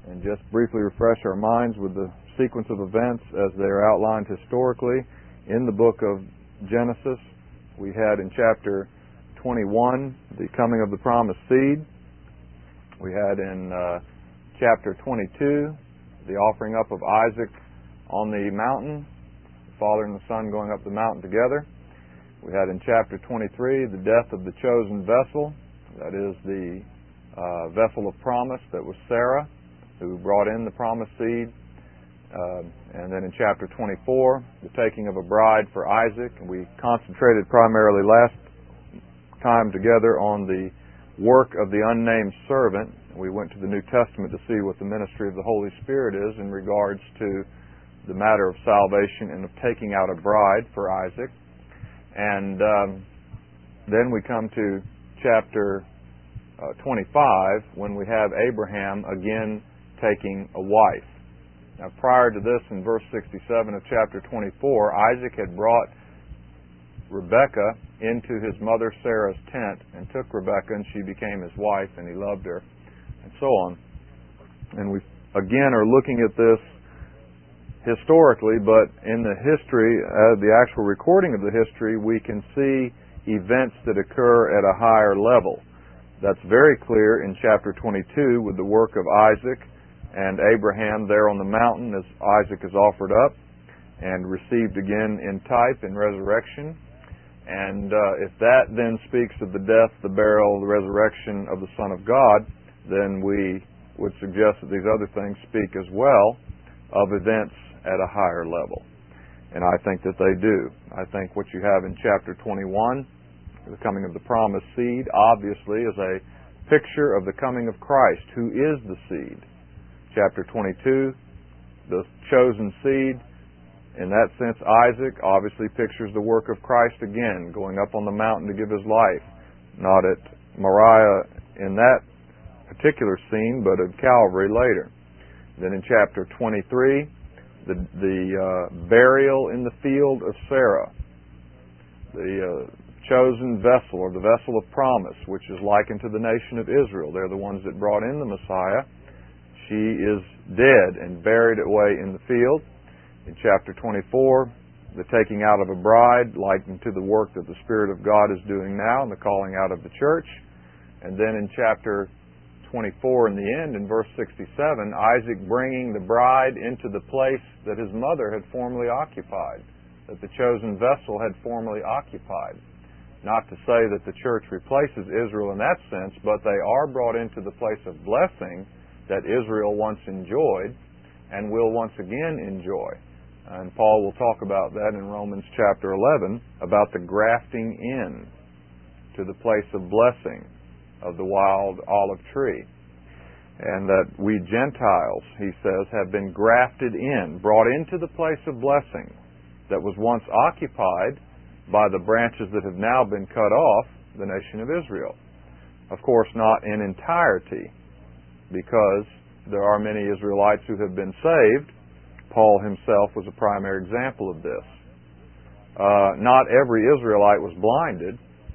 and just briefly refresh our minds with the sequence of events as they are outlined historically in the book of Genesis. We had in chapter 21 the coming of the promised seed. We had in chapter 22 the offering up of Isaac on the mountain, the Father and the Son going up the mountain together. We had in chapter 23 the death of the chosen vessel, that is the vessel of promise that was Sarah, who brought in the promised seed. And then in chapter 24, the taking of a bride for Isaac. And we concentrated primarily last time together on the work of the unnamed servant. We went to the New Testament to see what the ministry of the Holy Spirit is in regards to the matter of salvation and of taking out a bride for Isaac. And then we come to chapter 25 when we have Abraham again taking a wife. Now, prior to this, in verse 67 of chapter 24, Isaac had brought Rebekah into his mother Sarah's tent and took Rebekah, and she became his wife, and he loved her, and so on. And we again are looking at this historically, but in the history, the actual recording of the history, we can see events that occur at a higher level. That's very clear in chapter 22 with the work of Isaac and Abraham there on the mountain as Isaac is offered up and received again in type in resurrection. And if that then speaks of the death, the burial, the resurrection of the Son of God, then we would suggest that these other things speak as well of events at a higher level. And I think that they do. I think what you have in chapter 21, the coming of the promised seed, obviously is a picture of the coming of Christ, who is the seed. Chapter 22, the chosen seed, in that sense, Isaac obviously pictures the work of Christ again, going up on the mountain to give his life, not at Moriah in that particular scene, but at Calvary later. Then in chapter 23, the burial in the field of Sarah, the chosen vessel, or the vessel of promise, which is likened to the nation of Israel. They're the ones that brought in the Messiah. She is dead and buried away in the field. In chapter 24, the taking out of a bride, likened to the work that the Spirit of God is doing now, and the calling out of the church. And then in chapter 24, in the end, in verse 67, Isaac bringing the bride into the place that his mother had formerly occupied, that the chosen vessel had formerly occupied. Not to say that the church replaces Israel in that sense, but they are brought into the place of blessing that Israel once enjoyed and will once again enjoy. And Paul will talk about that in Romans chapter 11, about the grafting in to the place of blessing of the wild olive tree. And that we Gentiles, he says, have been grafted in, brought into the place of blessing that was once occupied by the branches that have now been cut off, the nation of Israel. Of course, not in entirety, because there are many Israelites who have been saved. Paul himself was a primary example of this. Not every Israelite was blinded,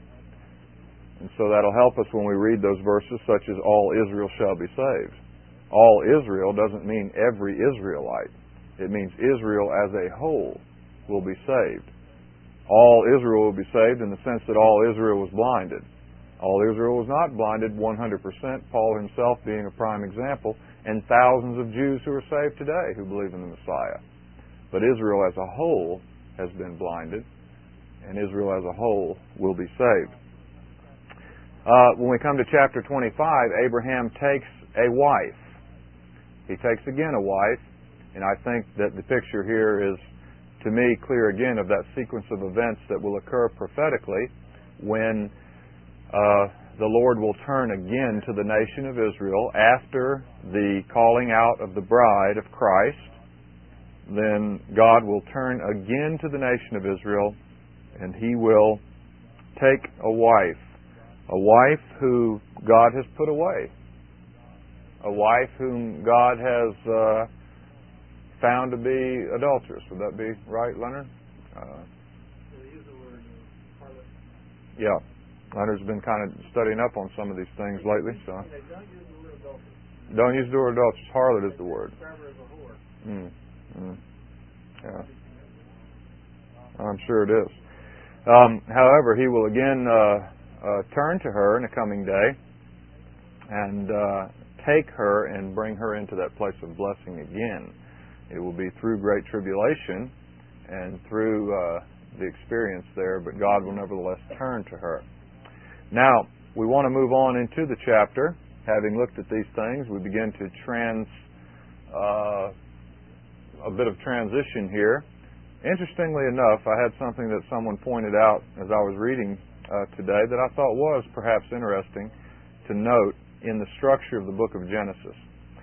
and so that'll help us when we read those verses such as all Israel shall be saved. All Israel doesn't mean every Israelite. It means Israel as a whole will be saved. All Israel will be saved in the sense that all Israel was blinded. All Israel was not blinded 100%, Paul himself being a prime example, and thousands of Jews who are saved today who believe in the Messiah. But Israel as a whole has been blinded, and Israel as a whole will be saved. When we come to chapter 25, Abraham takes a wife. He takes again a wife, and I think that the picture here is, to me, clear again of that sequence of events that will occur prophetically when the Lord will turn again to the nation of Israel after the calling out of the bride of Christ. Then God will turn again to the nation of Israel, and He will take a wife who God has put away, a wife whom God has found to be adulterous. Would that be right, Leonard? Yeah. Leonard's been kind of studying up on some of these things lately. So. They don't use the word adulterous. Don't use the word adulteress. Harlot is the word. Yeah. I'm sure it is. However, he will again turn to her in a coming day and take her and bring her into that place of blessing again. It will be through great tribulation and through the experience there, but God will nevertheless turn to her. Now, we want to move on into the chapter. Having looked at these things, we begin to a bit of transition here. Interestingly enough, I had something that someone pointed out as I was reading today that I thought was perhaps interesting to note in the structure of the book of Genesis.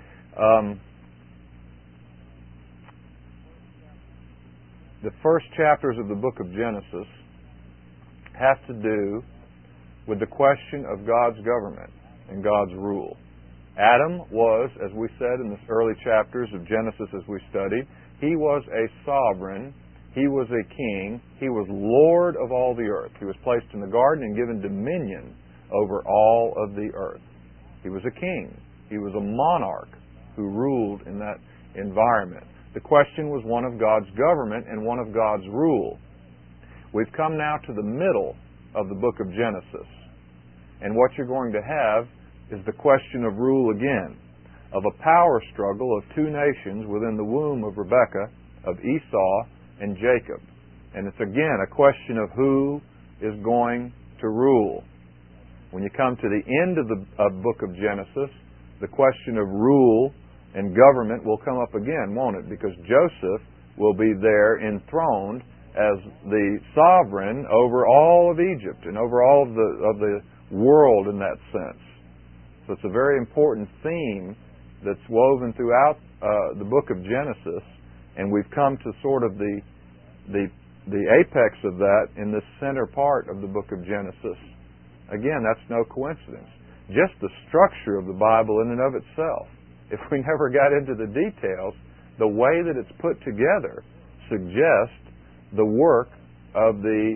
The first chapters of the book of Genesis have to do with the question of God's government and God's rule. Adam was, as we said in the early chapters of Genesis as we studied, he was a sovereign, he was a king, he was Lord of all the earth. He was placed in the garden and given dominion over all of the earth. He was a king. He was a monarch who ruled in that environment. The question was one of God's government and one of God's rule. We've come now to the middle of the book of Genesis. And what you're going to have is the question of rule again, of a power struggle of two nations within the womb of Rebekah, of Esau and Jacob. And it's again a question of who is going to rule. When you come to the end of the book of Genesis, the question of rule and government will come up again, won't it? Because Joseph will be there enthroned as the sovereign over all of Egypt and over all of the world in that sense. So it's a very important theme that's woven throughout the book of Genesis, and we've come to sort of the apex of that in this center part of the book of Genesis. Again, that's no coincidence. Just the structure of the Bible in and of itself. If we never got into the details, the way that it's put together suggests the work of the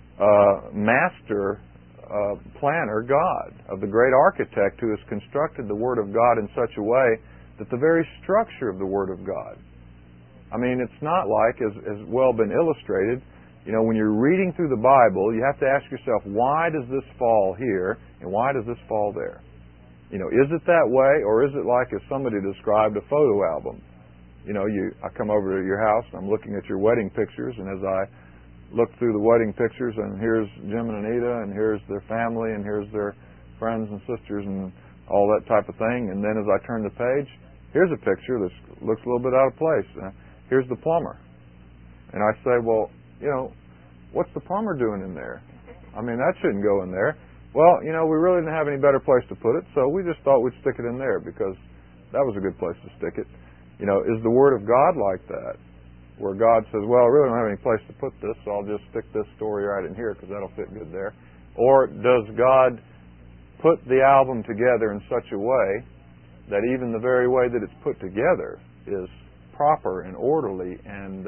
master planner God, of the great architect who has constructed the Word of God in such a way that the very structure of the Word of God, I mean, it's not like, as well been illustrated, you know, when you're reading through the Bible, you have to ask yourself, why does this fall here and why does this fall there? You know, is it that way, or is it like as somebody described a photo album? You know, I come over to your house and I'm looking at your wedding pictures, and as I look through the wedding pictures, and here's Jim and Anita, and here's their family, and here's their friends and sisters, and all that type of thing. And then as I turn the page, here's a picture that looks a little bit out of place. Here's the plumber. And I say, well, you know, what's the plumber doing in there? I mean, that shouldn't go in there. Well, you know, we really didn't have any better place to put it, so we just thought we'd stick it in there because that was a good place to stick it. You know, is the Word of God like that? Where God says, well, I really don't have any place to put this, so I'll just stick this story right in here because that'll fit good there. Or does God put the album together in such a way that even the very way that it's put together is proper and orderly and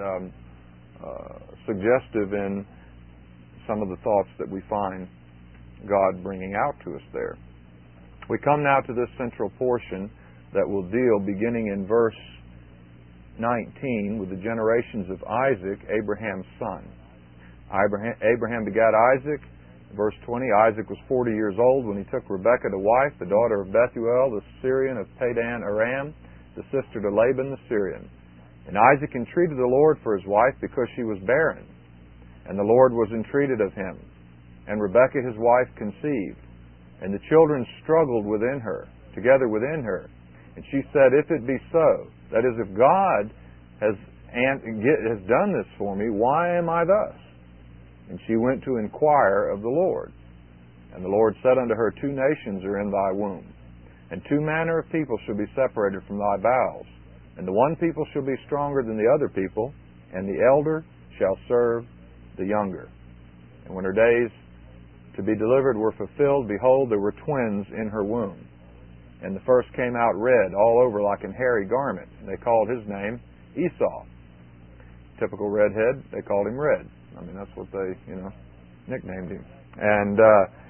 suggestive in some of the thoughts that we find God bringing out to us there. We come now to this central portion that will deal, beginning in verse 19, with the generations of Isaac, Abraham's son. Abraham begat Isaac. Verse 20, Isaac was 40 years old when he took Rebekah to wife, the daughter of Bethuel, the Syrian of Padan Aram, the sister to Laban the Syrian. And Isaac entreated the Lord for his wife because she was barren. And the Lord was entreated of him. And Rebekah his wife conceived. And the children struggled within her, together within her. And she said, if it be so, that is, if God has done this for me, why am I thus? And she went to inquire of the Lord. And the Lord said unto her, 2 nations are in thy womb, and 2 manner of people shall be separated from thy bowels. And the one people shall be stronger than the other people, and the elder shall serve the younger. And when her days to be delivered were fulfilled, behold, there were twins in her womb. And the first came out red, all over like an hairy garment. And they called his name Esau. Typical redhead, they called him Red. I mean, that's what they, nicknamed him. And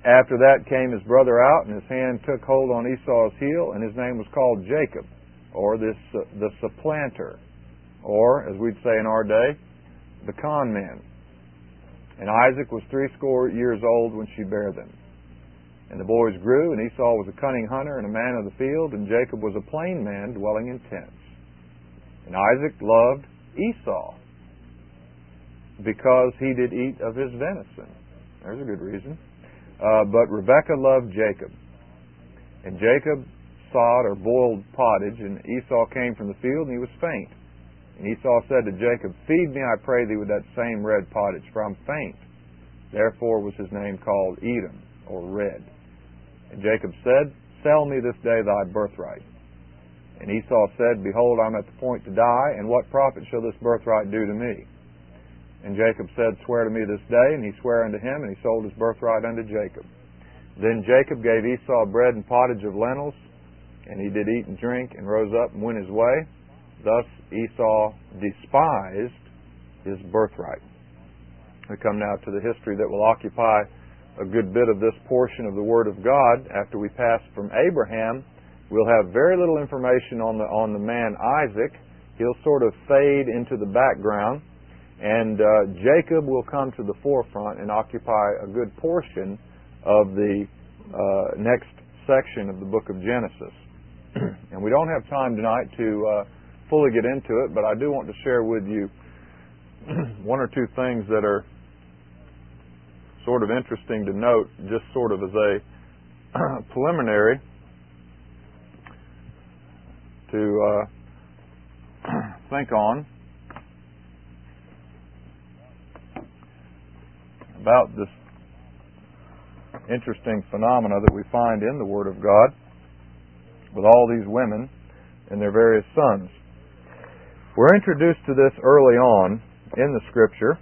After that came his brother out, and his hand took hold on Esau's heel, and his name was called Jacob, or the supplanter, or, as we'd say in our day, the con man. And Isaac was 80 years old when she bare them. And the boys grew, and Esau was a cunning hunter and a man of the field, and Jacob was a plain man dwelling in tents. And Isaac loved Esau because he did eat of his venison. There's a good reason. But Rebekah loved Jacob. And Jacob sawed or boiled pottage, and Esau came from the field, and he was faint. And Esau said to Jacob, Feed me, I pray thee, with that same red pottage, for I'm faint. Therefore was his name called Edom, or red. And Jacob said, Sell me this day thy birthright. And Esau said, Behold, I'm at the point to die, and what profit shall this birthright do to me? And Jacob said, Swear to me this day. And he sware unto him, and he sold his birthright unto Jacob. Then Jacob gave Esau bread and pottage of lentils, and he did eat and drink, and rose up and went his way. Thus Esau despised his birthright. We come now to the history that will occupy a good bit of this portion of the Word of God. After we pass from Abraham, we'll have very little information on the man Isaac. He'll sort of fade into the background. And Jacob will come to the forefront and occupy a good portion of the next section of the book of Genesis. And we don't have time tonight to fully get into it, but I do want to share with you one or two things that are sort of interesting to note, just sort of as a preliminary to think on about this interesting phenomena that we find in the Word of God with all these women and their various sons. We're introduced to this early on in the Scripture.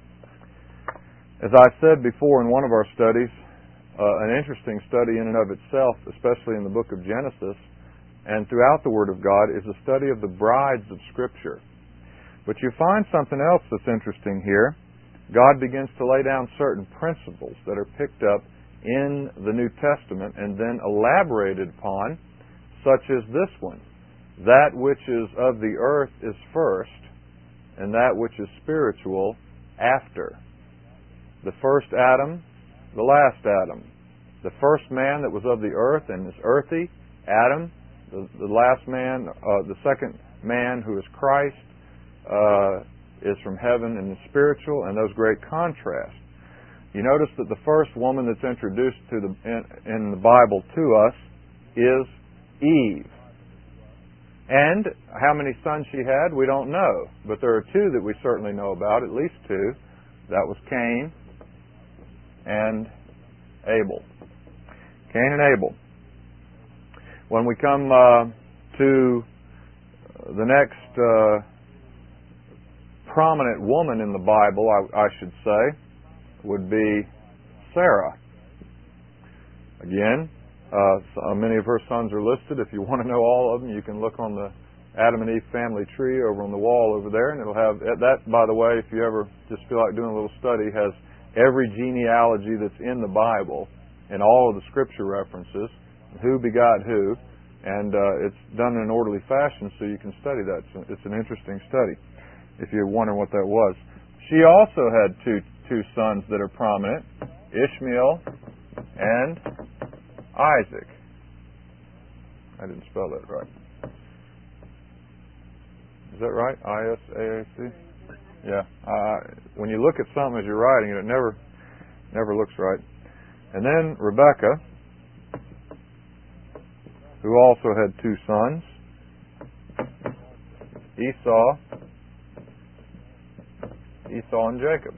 As I said before in one of our studies, an interesting study in and of itself, especially in the book of Genesis and throughout the Word of God, is a study of the brides of Scripture. But you find something else that's interesting here. God begins to lay down certain principles that are picked up in the New Testament and then elaborated upon, such as this one. That which is of the earth is first, and that which is spiritual after. The first Adam, the last Adam. The first man that was of the earth and is earthy, Adam. The last man, the second man who is Christ, is from heaven and is spiritual, and those great contrasts. You notice that the first woman that's introduced in the Bible to us is Eve. And how many sons she had, we don't know. But there are two that we certainly know about, at least two. That was Cain and Abel. Cain and Abel. When we come to the next prominent woman in the Bible, I should say, would be Sarah. Again, many of her sons are listed. If you want to know all of them, you can look on the Adam and Eve family tree over on the wall over there, and it'll have that. By the way, if you ever just feel like doing a little study, has every genealogy that's in the Bible and all of the Scripture references, who begot who, and it's done in an orderly fashion, so you can study that. It's an interesting study, if you're wondering what that was. She also had two sons that are prominent, Ishmael and Isaac. I didn't spell that right. Is that right? I-S-A-A-C? Yeah. When you look at something as you're writing it, it never looks right. And then Rebekah, who also had two sons, Esau and Jacob.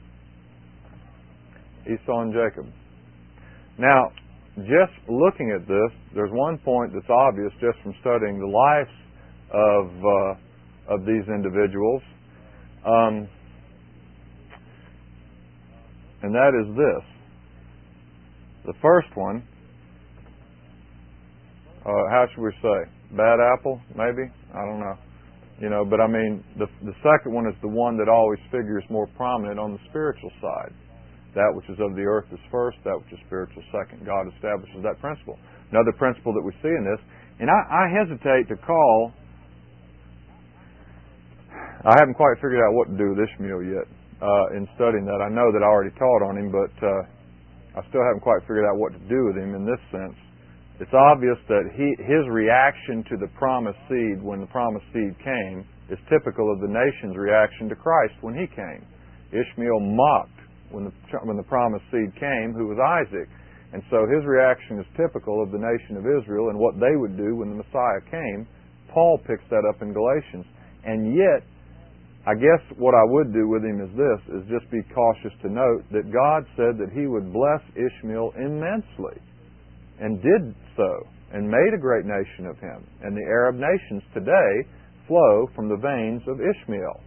Esau and Jacob. Now, just looking at this, there's one point that's obvious just from studying the lives of these individuals, and that is this. The first one, how should we say? Bad apple, maybe? I don't know. But I mean, the second one is the one that always figures more prominent on the spiritual side. That which is of the earth is first, that which is spiritual second. God establishes that principle. Another principle that we see in this, and I hesitate to call, I haven't quite figured out what to do with Ishmael yet in studying that. I know that I already taught on him, but I still haven't quite figured out what to do with him in this sense. It's obvious that his reaction to the promised seed when the promised seed came is typical of the nation's reaction to Christ when he came. Ishmael mocked when the promised seed came, who was Isaac. And so his reaction is typical of the nation of Israel and what they would do when the Messiah came. Paul picks that up in Galatians. And yet, I guess what I would do with him is this, is just be cautious to note that God said that he would bless Ishmael immensely. And did so. And made a great nation of him. And the Arab nations today flow from the veins of Ishmael.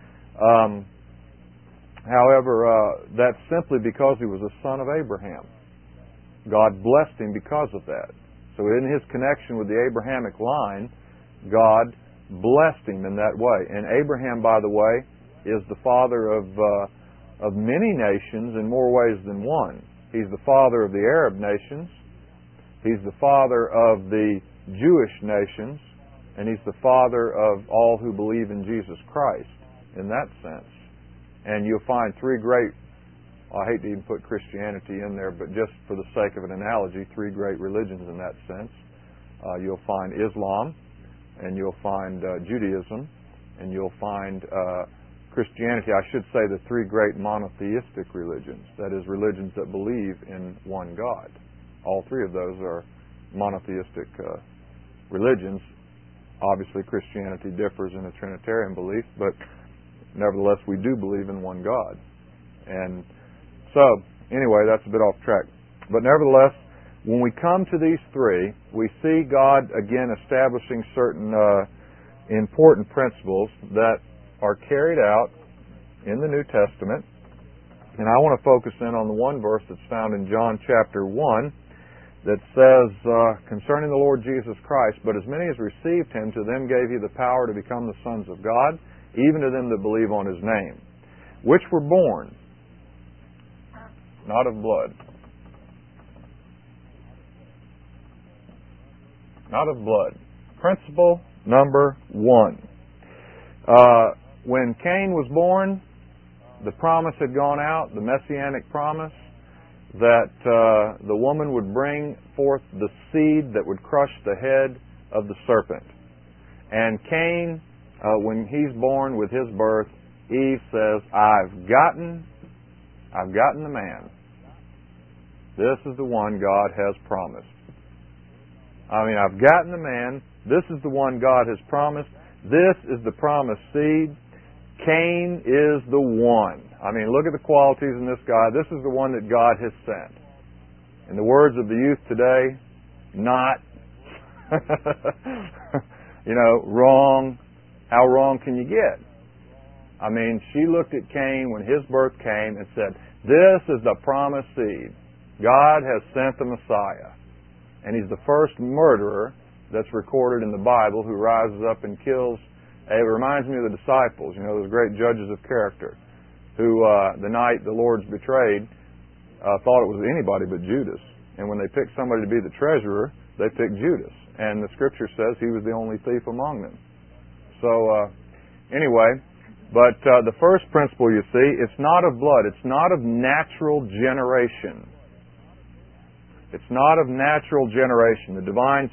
However, that's simply because he was a son of Abraham. God blessed him because of that. So in his connection with the Abrahamic line, God blessed him in that way. And Abraham, by the way, is the father of many nations in more ways than one. He's the father of the Arab nations. He's the father of the Jewish nations. And he's the father of all who believe in Jesus Christ in that sense. And you'll find three great, I hate to even put Christianity in there, but just for the sake of an analogy, three great religions in that sense. You'll find Islam, and you'll find Judaism, and you'll find Christianity. I should say the three great monotheistic religions, that is, religions that believe in one God. All three of those are monotheistic religions. Obviously, Christianity differs in a Trinitarian belief, but nevertheless, we do believe in one God. And so, anyway, that's a bit off track. But nevertheless, when we come to these three, we see God, again, establishing certain important principles that are carried out in the New Testament. And I want to focus in on the one verse that's found in John chapter 1 that says, concerning the Lord Jesus Christ, but as many as received him, to them gave he the power to become the sons of God, even to them that believe on his name, which were born not of blood. Not of blood. Principle number 1. When Cain was born, the promise had gone out, the messianic promise, that the woman would bring forth the seed that would crush the head of the serpent. And Cain, when he's born with his birth, Eve says, I've gotten the man. This is the one God has promised. I've gotten the man. This is the one God has promised. This is the promised seed. Cain is the one. Look at the qualities in this guy. This is the one that God has sent. In the words of the youth today, not. Wrong. How wrong can you get? She looked at Cain when his birth came and said, this is the promised seed. God has sent the Messiah. And he's the first murderer that's recorded in the Bible who rises up and kills. It reminds me of the disciples, those great judges of character, who the night the Lord's betrayed thought it was anybody but Judas. And when they picked somebody to be the treasurer, they picked Judas. And the Scripture says he was the only thief among them. So, anyway, but the first principle you see, it's not of blood. It's not of natural generation. It's not of natural generation. The divine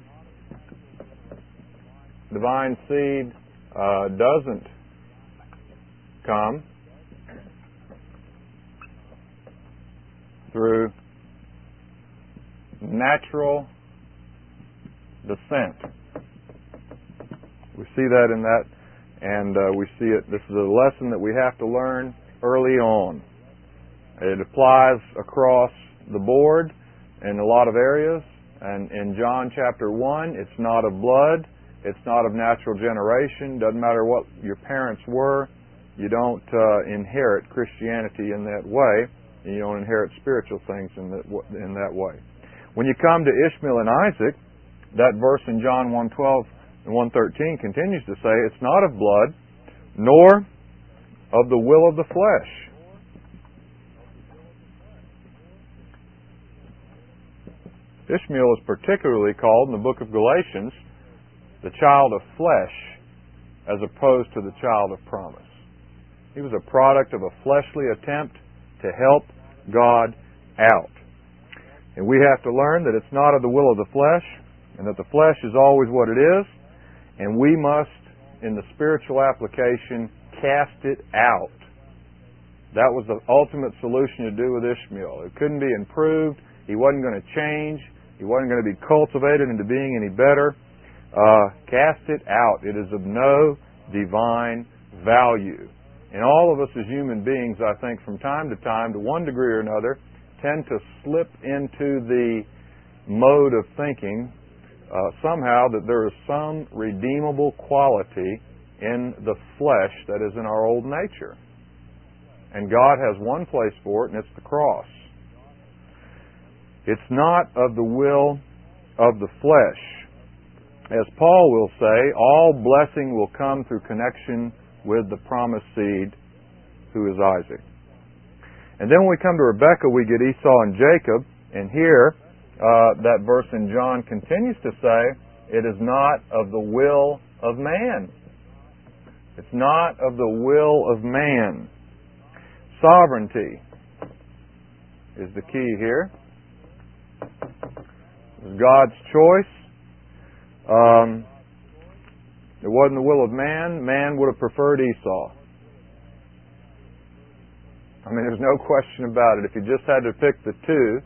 seed doesn't come through natural descent. We see that in that, and we see it. This is a lesson that we have to learn early on. It applies across the board in a lot of areas. And in John chapter 1, it's not of blood. It's not of natural generation. Doesn't matter what your parents were. You don't inherit Christianity in that way. And you don't inherit spiritual things in that way. When you come to Ishmael and Isaac, that verse in John 1:12 and 1:13 continues to say, it's not of blood, nor of the will of the flesh. Ishmael is particularly called in the book of Galatians the child of flesh as opposed to the child of promise. He was a product of a fleshly attempt to help God out. And we have to learn that it's not of the will of the flesh, and that the flesh is always what it is, and we must, in the spiritual application, cast it out. That was the ultimate solution to do with Ishmael. It couldn't be improved. He wasn't going to change. He wasn't going to be cultivated into being any better. Cast it out. It is of no divine value. And all of us as human beings, I think, from time to time, to one degree or another, tend to slip into the mode of thinking somehow that there is some redeemable quality in the flesh that is in our old nature. And God has one place for it, and it's the cross. It's not of the will of the flesh. As Paul will say, all blessing will come through connection with the promised seed, who is Isaac. And then when we come to Rebekah, we get Esau and Jacob, and here that verse in John continues to say, it is not of the will of man. It's not of the will of man. Sovereignty is the key here. It was God's choice. It wasn't the will of man. Man would have preferred Esau. I mean, there's no question about it. If you just had to pick the two,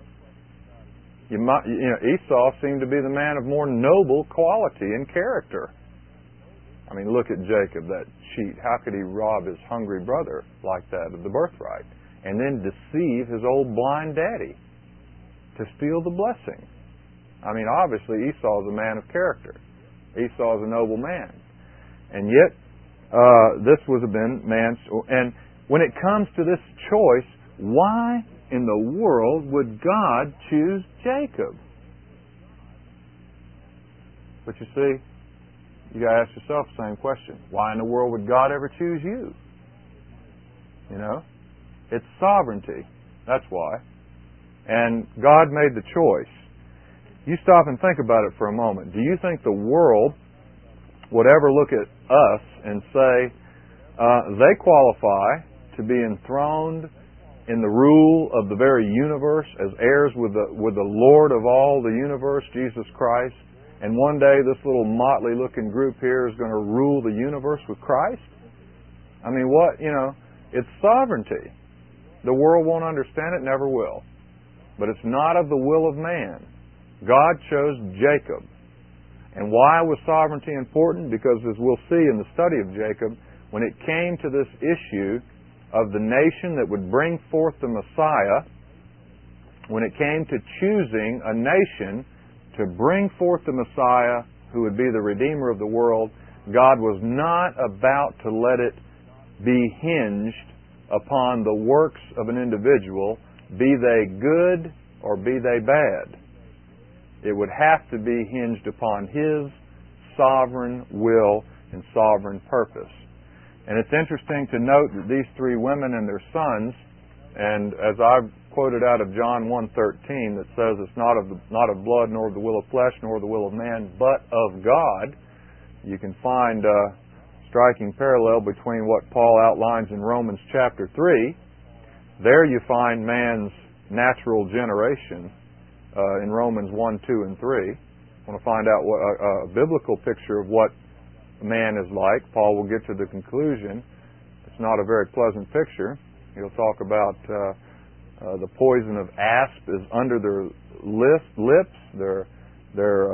Esau seemed to be the man of more noble quality and character. I mean, look at Jacob, that cheat. How could he rob his hungry brother like that of the birthright? And then deceive his old blind daddy to steal the blessing. I mean, obviously Esau is a man of character. Esau is a noble man. And yet, this would have been man's... And when it comes to this choice, why in the world would God choose Jacob? But you see, you got to ask yourself the same question. Why in the world would God ever choose you? You know? It's sovereignty. That's why. And God made the choice. You stop and think about it for a moment. Do you think the world would ever look at us and say, they qualify to be enthroned in the rule of the very universe as heirs with the Lord of all the universe, Jesus Christ, and one day this little motley-looking group here is going to rule the universe with Christ? I mean, what? It's sovereignty. The world won't understand it, never will. But it's not of the will of man. God chose Jacob. And why was sovereignty important? Because, as we'll see in the study of Jacob, when it came to this issue of the nation that would bring forth the Messiah, when it came to choosing a nation to bring forth the Messiah who would be the Redeemer of the world, God was not about to let it be hinged upon the works of an individual, be they good or be they bad. It would have to be hinged upon His sovereign will and sovereign purpose. And it's interesting to note that these three women and their sons, and as I've quoted out of John 1:13 that says it's not of blood, nor of the will of flesh, nor of the will of man, but of God, you can find a striking parallel between what Paul outlines in Romans chapter 3. There you find man's natural generation in Romans 1, 2, and 3. Want to find out what a biblical picture of what man is like. Paul will get to the conclusion it's not a very pleasant picture. He'll talk about the poison of asp is under their lips. They're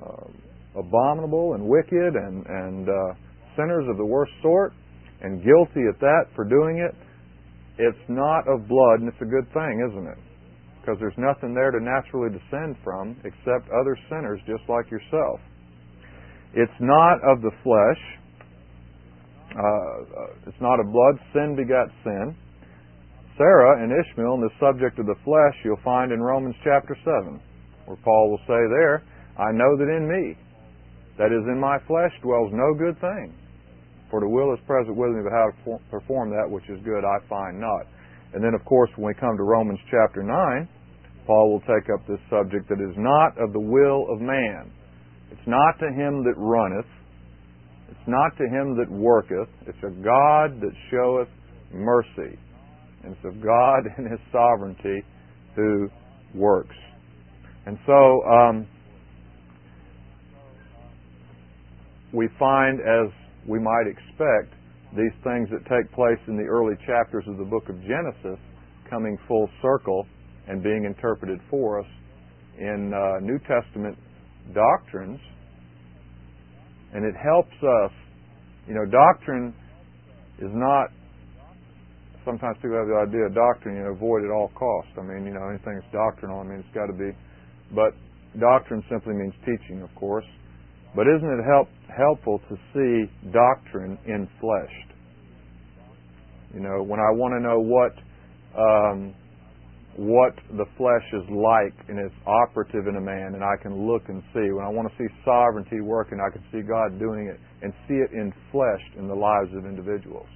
abominable and wicked and sinners of the worst sort, and guilty at that for doing it. It's not of blood, and it's a good thing, isn't it? Because there's nothing there to naturally descend from except other sinners just like yourself. It's not of the flesh. It's not of blood. Sin begat sin. Sarah and Ishmael, and the subject of the flesh, you'll find in Romans chapter 7, where Paul will say there, I know that in me, that is in my flesh, dwells no good thing. For the will is present with me, but how to perform that which is good I find not. And then, of course, when we come to Romans chapter 9, Paul will take up this subject, that is not of the will of man. It's not to him that runneth. It's not to him that worketh. It's of God that showeth mercy. And it's of God in His sovereignty who works. And so we find, as we might expect, these things that take place in the early chapters of the book of Genesis coming full circle and being interpreted for us in New Testament doctrines. And it helps us. Doctrine is not, sometimes people have the idea of doctrine, avoid at all costs. Anything that's doctrinal, it's got to be. But doctrine simply means teaching, of course. But isn't it helpful to see doctrine infleshed? When I want to know what the flesh is like and is operative in a man, and I can look and see. When I want to see sovereignty working, I can see God doing it and see it infleshed in the lives of individuals.